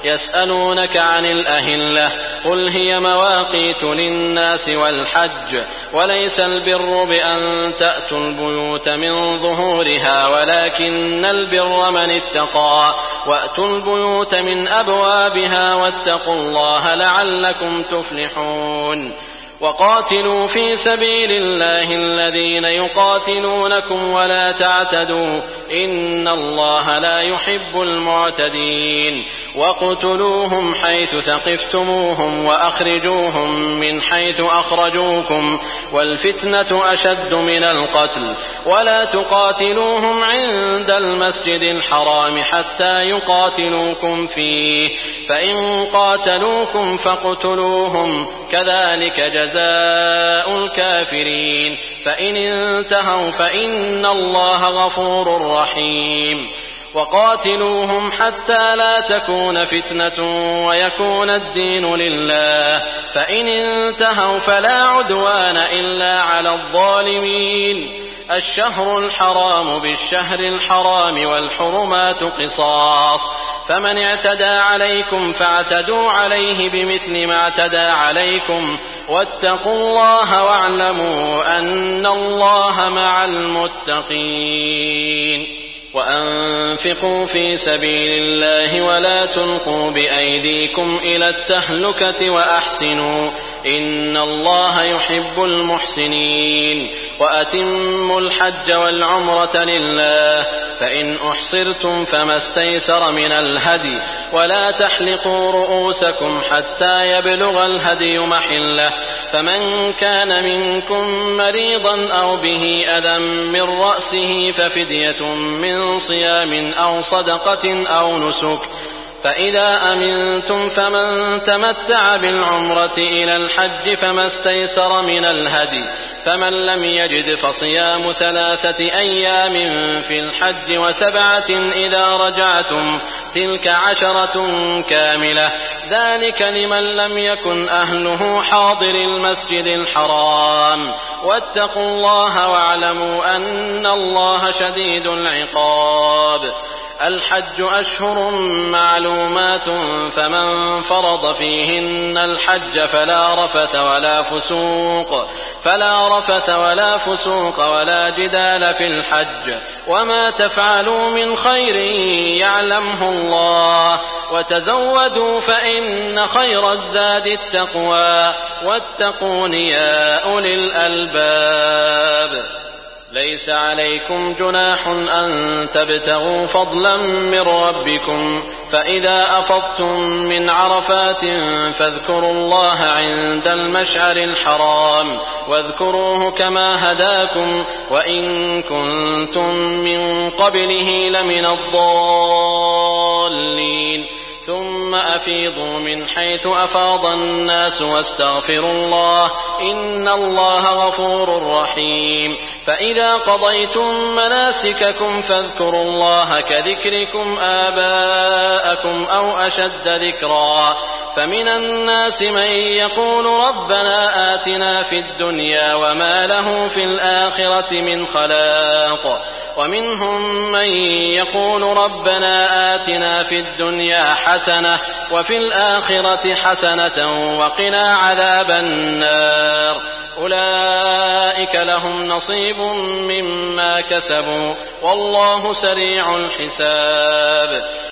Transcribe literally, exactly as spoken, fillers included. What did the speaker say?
يسألونك عن الأهلة قل هي مواقيت للناس والحج وليس البر بأن تأتوا البيوت من ظهورها ولكن البر من اتقى وأتوا البيوت من أبوابها واتقوا الله لعلكم تفلحون وقاتلوا في سبيل الله الذين يقاتلونكم ولا تعتدوا إن الله لا يحب المعتدين وَاقْتُلُوهُمْ حيث ثقفتموهم وأخرجوهم من حيث أخرجوكم والفتنة أشد من القتل ولا تقاتلوهم عند المسجد الحرام حتى يقاتلوكم فيه فإن قاتلوكم فاقتلوهم كذلك جزاء الكافرين فإن انتهوا فإن الله غفور رحيم وقاتلوهم حتى لا تكون فتنة ويكون الدين لله فإن انتهوا فلا عدوان إلا على الظالمين الشهر الحرام بالشهر الحرام والحرمات قصاص فمن اعتدى عليكم فاعتدوا عليه بمثل ما اعتدى عليكم واتقوا الله واعلموا أن الله مع المتقين وأنفقوا في سبيل الله ولا تلقوا بأيديكم إلى التهلكة وأحسنوا إن الله يحب المحسنين وأتموا الحج والعمرة لله فإن أحصرتم فما استيسر من الهدي ولا تحلقوا رؤوسكم حتى يبلغ الهدي محله فمن كان منكم مريضا أو به أذى من رأسه ففدية من صيام أو صدقة أو نسك فإذا أمنتم فمن تمتع بالعمرة إلى الحج فما استيسر من الهدي فمن لم يجد فصيام ثلاثة أيام في الحج وسبعة إذا رجعتم تلك عشرة كاملة ذلك لمن لم يكن أهله حاضر المسجد الحرام واتقوا الله واعلموا أن الله شديد العقاب الحج أشهر معلومات فمن فرض فيهن الحج فلا رفث ولا فسوق فلا رفث ولا فسوق ولا جدال في الحج وما تفعلوا من خير يعلمه الله وتزودوا فإن خير الزاد التقوى واتقون يا أولي الألباب ليس عليكم جناح أن تبتغوا فضلا من ربكم فإذا أفضتم من عرفات فاذكروا الله عند المشعر الحرام واذكروه كما هداكم وإن كنتم من قبله لمن الضالين ثم أفيضوا من حيث أفاض الناس واستغفروا الله إن الله غفور رحيم فإذا قضيتم مناسككم فاذكروا الله كذكركم آباءكم أو أشد ذكرا فمن الناس من يقول ربنا آتنا في الدنيا وما له في الآخرة من خلاق ومنهم من يقول ربنا آتنا في الدنيا حسنة وفي الآخرة حسنة وقنا عذاب النار أولئك لهم نصيب مما كسبوا والله سريع الحساب